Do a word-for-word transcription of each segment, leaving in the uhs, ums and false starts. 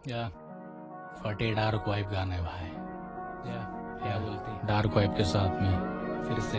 या फटे dark vibe गाना है भाई। या क्या बोलती डार्क वाइब के साथ में फिर से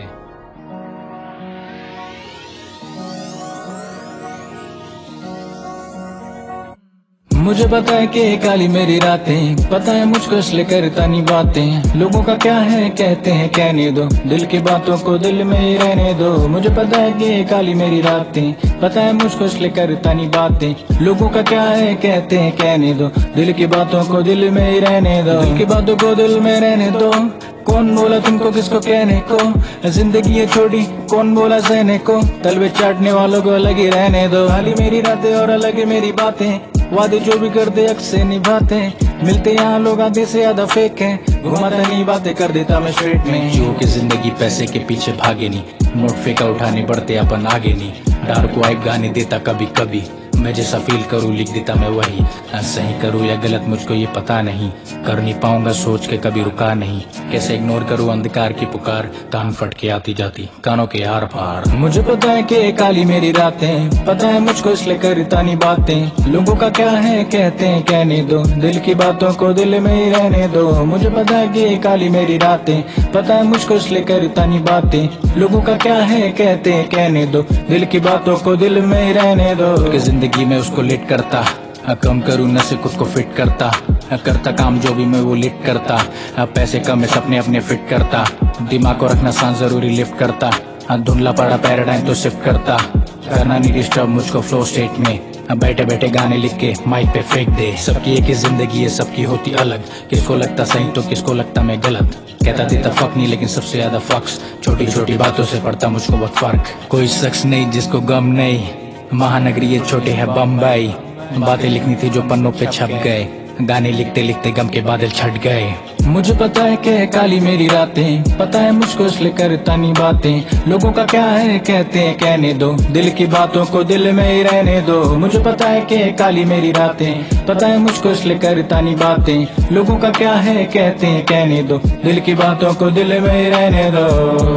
मुझे पता है कि काली मेरी रातें, पता है मुझको इसलिए करता नहीं बातें। लोगों का क्या है कहते हैं कहने दो, दिल की बातों को दिल में ही रहने दो। मुझे पता है कि काली मेरी रातें, पता है मुझको इसलिए करता नहीं बातें। लोगों का क्या है कहते हैं कहने दो, दिल की बातों को दिल में ही रहने दो। दिल की बातों को दिल में रहने दो। कौन बोला तुमको किसको कहने को, जिंदगी ये छोड़ी कौन बोला सहने को। तलवे चाटने वालों को अलग ही रहने दो। खाली मेरी रातें और अलग मेरी बातें, वादे जो भी कर दे अक्सर निभाते हैं। मिलते यहाँ लोग आधे से ज्यादा फेक हैं, घुमाता नहीं बातें कर देता मैं स्ट्रेट में। जियो की जिंदगी पैसे के पीछे भागे नहीं, नोट फेंका उठाने बढ़ते अपन आगे नहीं। डार्क वाइब गाने देता कभी कभी, मैं जैसा फील करूँ लिख देता मैं वही। सही करूँ या गलत मुझको ये पता नहीं, कर नहीं पाऊंगा सोच के कभी रुका नहीं। कैसे इग्नोर करूँ अंधकार की पुकार, कान फट के आती जाती कानों के आर पार। मुझे पता है कि काली मेरी रातें, पता है मुझको इसलिए करता नहीं बातें। लोगों का क्या है कहते हैं कहने दो, दिल की बातों को दिल में ही रहने दो। मुझे पता है कि काली मेरी रातें, पता है मुझको इसलिए करता नहीं बातें। लोगों का क्या है कहते हैं कहने दो, दिल की बातों को दिल में ही रहने दो। जिंदगी में उसको लेट करता, कम करूँ नशे खुद को फिट करता। करता काम जो भी मैं वो लिट करता, पैसे कम है सपने अपने फिट करता। दिमाग को रखना सांस जरूरी लिफ्ट करता, धुंधला पड़ा पैराडाइम तो शिफ्ट करता। करना नहीं डिस्टर्ब मुझको फ्लो स्टेट में, बैठे बैठे गाने लिख के माइक पे फेंक दे। सबकी एक ही जिंदगी है सबकी होती अलग, किसको लगता सही तो किसको लगता मैं गलत। कहता देता फक नहीं लेकिन सबसे ज्यादा फक्स, छोटी छोटी बातों से पड़ता मुझको बहुत फर्क। कोई शख्स नहीं जिसको गम नहीं, महानगरी ये छोटे है बम्बई। बातें लिखनी थी जो पन्नों पे छप गए, गाने लिखते लिखते गम के बादल छट गए। मुझे पता है कि काली मेरी रातें, पता है मुझको इसलिए करता नहीं बातें। लोगों का क्या है कहते हैं कहने दो, दिल की बातों को दिल में ही रहने दो। मुझे पता है कि काली मेरी रातें, पता है मुझको इसलिए करता नहीं बातें। लोगों का क्या है कहते हैं कहने दो, दिल की बातों को दिल में ही रहने दो।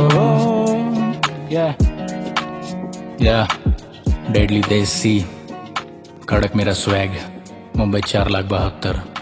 या या डेडली देसी खड़क मेरा स्वैग, मुंबई चार लाख बहत्तर।